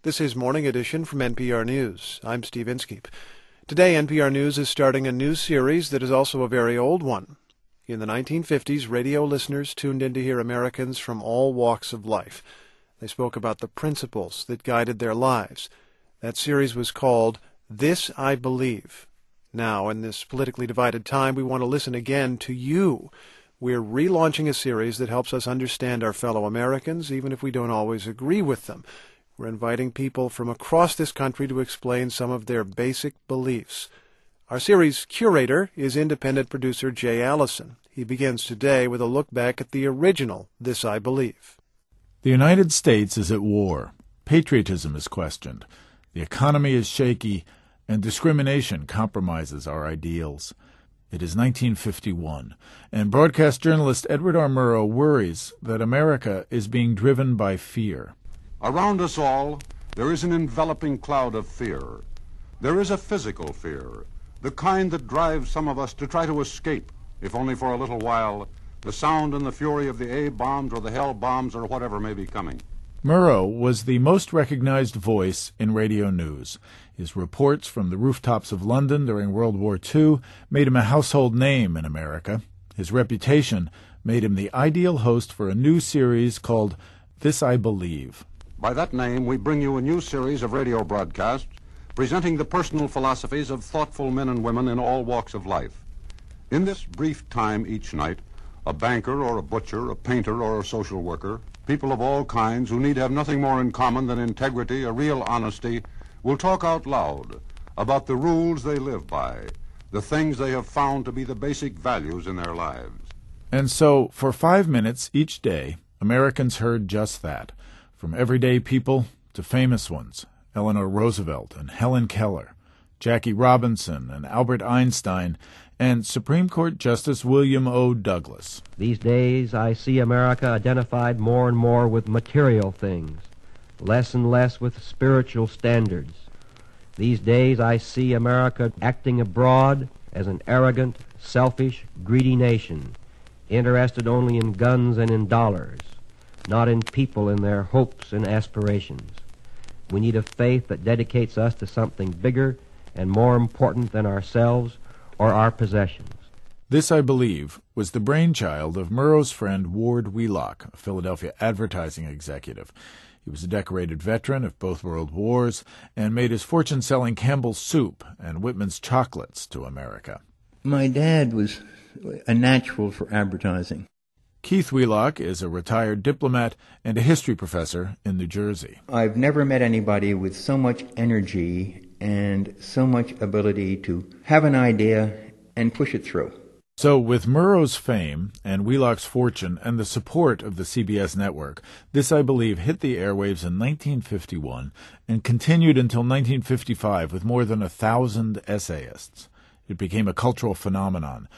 This is Morning Edition from NPR News. I'm Steve Inskeep. Today, NPR News is starting a new series that is also a very old one. In the 1950s, radio listeners tuned in to hear Americans from all walks of life. They spoke about the principles that guided their lives. That series was called This I Believe. Now, in this politically divided time, we want to listen again to you. We're relaunching a series that helps us understand our fellow Americans, even if we don't always agree with them. We're inviting people from across this country to explain some of their basic beliefs. Our series curator is independent producer Jay Allison. He begins today with a look back at the original This I Believe. The United States is at war. Patriotism is questioned. The economy is shaky, and discrimination compromises our ideals. It is 1951, and broadcast journalist Edward R. Murrow worries that America is being driven by fear. Around us all, there is an enveloping cloud of fear. There is a physical fear, the kind that drives some of us to try to escape, if only for a little while, the sound and the fury of the A-bombs or the hell bombs or whatever may be coming. Murrow was the most recognized voice in radio news. His reports from the rooftops of London during World War II made him a household name in America. His reputation made him the ideal host for a new series called This I Believe. By that name, we bring you a new series of radio broadcasts presenting the personal philosophies of thoughtful men and women in all walks of life. In this brief time each night, a banker or a butcher, a painter or a social worker, people of all kinds who need have nothing more in common than integrity, a real honesty, will talk out loud about the rules they live by, the things they have found to be the basic values in their lives. And so, for 5 minutes each day, Americans heard just that. From everyday people to famous ones, Eleanor Roosevelt and Helen Keller, Jackie Robinson and Albert Einstein, and Supreme Court Justice William O. Douglas. These days I see America identified more and more with material things, less and less with spiritual standards. These days I see America acting abroad as an arrogant, selfish, greedy nation, interested only in guns and in dollars, not in people and their hopes and aspirations. We need a faith that dedicates us to something bigger and more important than ourselves or our possessions. This, I believe, was the brainchild of Murrow's friend Ward Wheelock, a Philadelphia advertising executive. He was a decorated veteran of both World Wars and made his fortune selling Campbell's Soup and Whitman's chocolates to America. My dad was a natural for advertising. Keith Wheelock is a retired diplomat and a history professor in New Jersey. I've never met anybody with so much energy and so much ability to have an idea and push it through. So with Murrow's fame and Wheelock's fortune and the support of the CBS network, This I Believe hit the airwaves in 1951 and continued until 1955 with more than 1,000 essayists. It became a cultural phenomenon.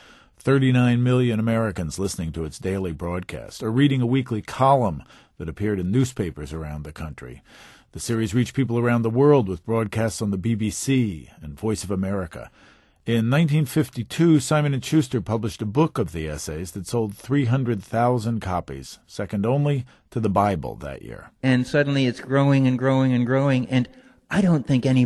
39 million Americans listening to its daily broadcast or reading a weekly column that appeared in newspapers around the country. The series reached people around the world with broadcasts on the BBC and Voice of America. In 1952, Simon & Schuster published a book of the essays that sold 300,000 copies, second only to the Bible that year. And suddenly it's growing and growing and growing, and I don't think Dad,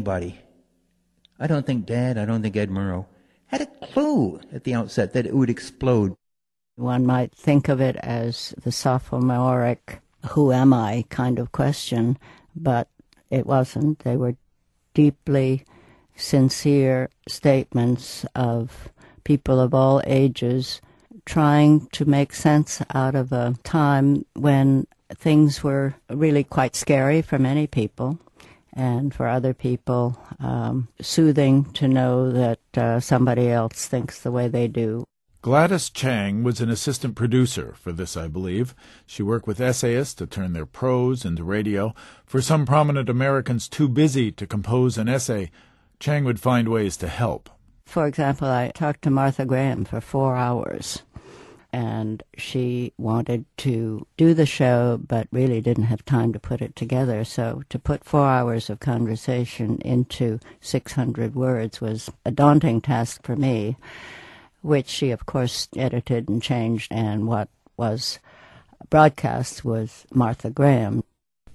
I don't think Ed Murrow had a clue at the outset that it would explode. One might think of it as the sophomoric, who am I kind of question, but it wasn't. They were deeply sincere statements of people of all ages trying to make sense out of a time when things were really quite scary for many people, and for other people, soothing to know that somebody else thinks the way they do. Gladys Chang was an assistant producer for This, I Believe. She worked with essayists to turn their prose into radio. For some prominent Americans too busy to compose an essay, Chang would find ways to help. For example, I talked to Martha Graham for 4 hours, and she wanted to do the show but really didn't have time to put it together. So to put 4 hours of conversation into 600 words was a daunting task for me, which she, of course, edited and changed, and what was broadcast was Martha Graham.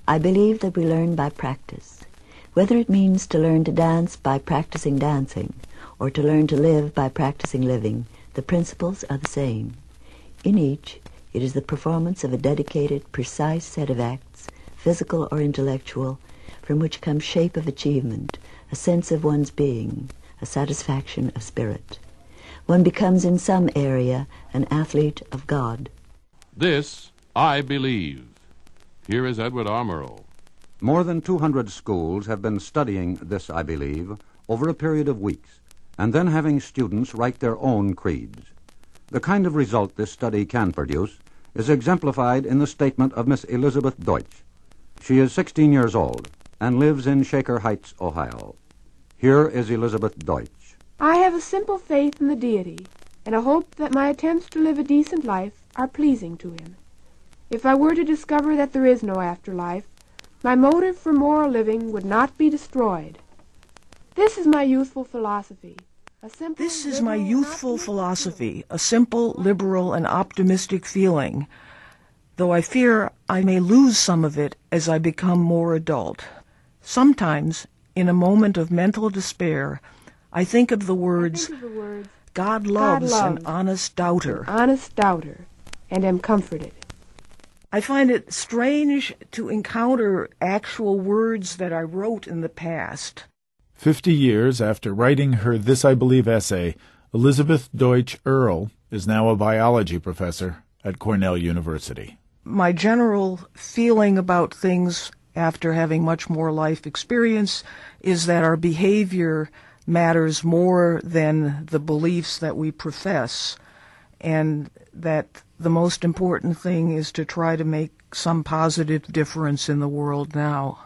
I believe that we learn by practice. Whether it means to learn to dance by practicing dancing, or to learn to live by practicing living, the principles are the same. In each, it is the performance of a dedicated, precise set of acts, physical or intellectual, from which comes shape of achievement, a sense of one's being, a satisfaction of spirit. One becomes in some area an athlete of God. This I believe. Here is Edward R. Murrow. More than 200 schools have been studying This I Believe over a period of weeks, and then having students write their own creeds. The kind of result this study can produce is exemplified in the statement of Miss Elizabeth Deutsch. She is 16 years old and lives in Shaker Heights, Ohio. Here is Elizabeth Deutsch. I have a simple faith in the deity, and a hope that my attempts to live a decent life are pleasing to him. If I were to discover that there is no afterlife, my motive for moral living would not be destroyed. This is my youthful philosophy. A simple, a simple, liberal, and optimistic feeling, though I fear I may lose some of it as I become more adult. Sometimes, in a moment of mental despair, I think of the words, God loves an honest doubter. And am comforted. I find it strange to encounter actual words that I wrote in the past. 50 years after writing her This I Believe essay, Elizabeth Deutsch Earle is now a biology professor at Cornell University. My general feeling about things after having much more life experience is that our behavior matters more than the beliefs that we profess, and that the most important thing is to try to make some positive difference in the world now.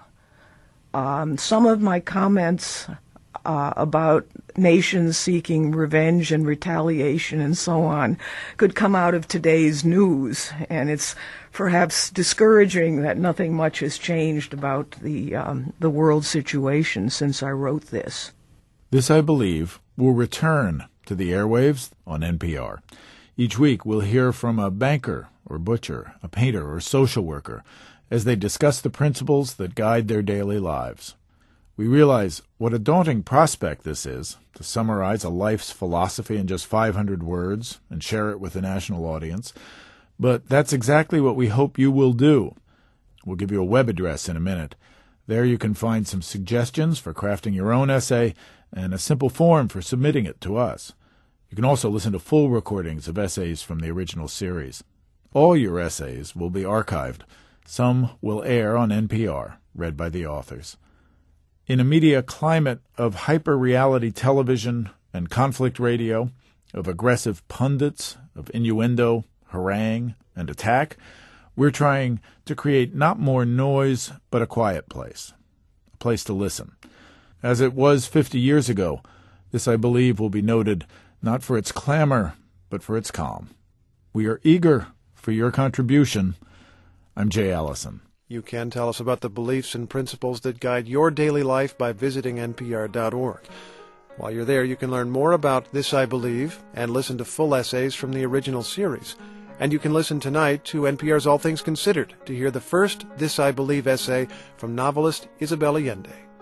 Some of my comments about nations seeking revenge and retaliation and so on could come out of today's news, and it's perhaps discouraging that nothing much has changed about the world situation since I wrote this. This, I believe, will return to the airwaves on NPR. Each week we'll hear from a banker or butcher, a painter or social worker, as they discuss the principles that guide their daily lives. We realize what a daunting prospect this is, to summarize a life's philosophy in just 500 words and share it with a national audience. But that's exactly what we hope you will do. We'll give you a web address in a minute. There you can find some suggestions for crafting your own essay and a simple form for submitting it to us. You can also listen to full recordings of essays from the original series. All your essays will be archived. Some will air on NPR, read by the authors. In a media climate of hyper-reality television and conflict radio, of aggressive pundits, of innuendo, harangue, and attack, we're trying to create not more noise, but a quiet place, a place to listen. As it was 50 years ago, this, I believe, will be noted not for its clamor, but for its calm. We are eager for your contribution. I'm Jay Allison. You can tell us about the beliefs and principles that guide your daily life by visiting npr.org. While you're there, you can learn more about This I Believe and listen to full essays from the original series. And you can listen tonight to NPR's All Things Considered to hear the first This I Believe essay from novelist Isabel Allende.